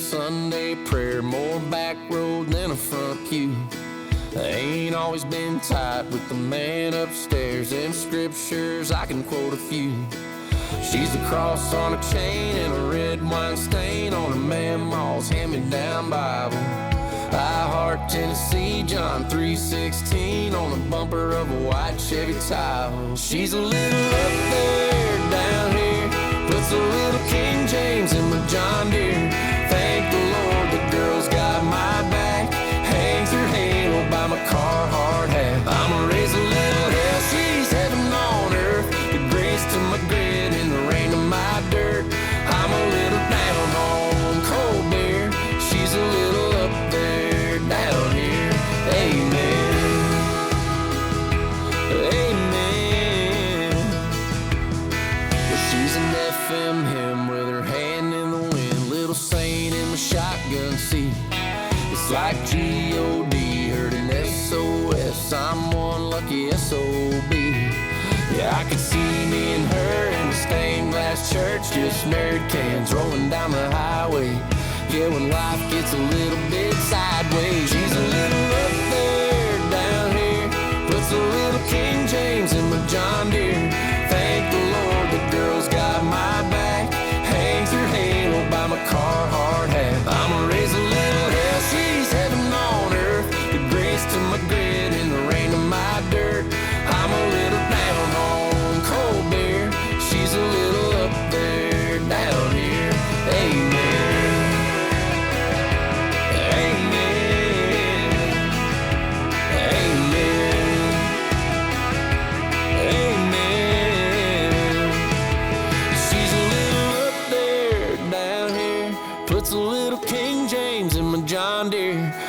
Sunday prayer, more back road than a front pew. I ain't always been tight with the man upstairs. Them scriptures, I can quote a few. She's a cross on a chain and a red wine stain on her mamma's hand-me-down Bible. I Heart Tennessee, John 3:16 on the bumper of a white Chevy Tahoe. She's a little up there, down here, puts a little King James in my John Deere. Thank the Lord the girl's got my back. Hangs her halo by my Carhartt hat. I'ma raise a little hell, she's heaven on earth. The grace to my grit and the rain to my dirt. I'm a little down on cold beer. She's a little up there, down here. Amen. Amen. Well, she's an FM hymn with her hand in the wind. Little saint in my shotgun seat. It's like G.O.D. heard an SOS. I'm one lucky SOB. Yeah, I could see me and her in the stained glass church, just nerd cans rolling down the highway. Yeah, when life gets a little bit sideways, she's a little up there, down here, puts a little King James in my John Deere. Thank the Lord the girl's got my back. Hangs her halo by my Carhartt hat. I'ma raise a little hell, she's heaven on earth. The grace to my grit and the rain to my dirt. I'm a little down on cold beer. She's a little up there, down here. Amen. Amen. Amen. Amen. She's a little up there, down here, puts a little King James in my John Deere.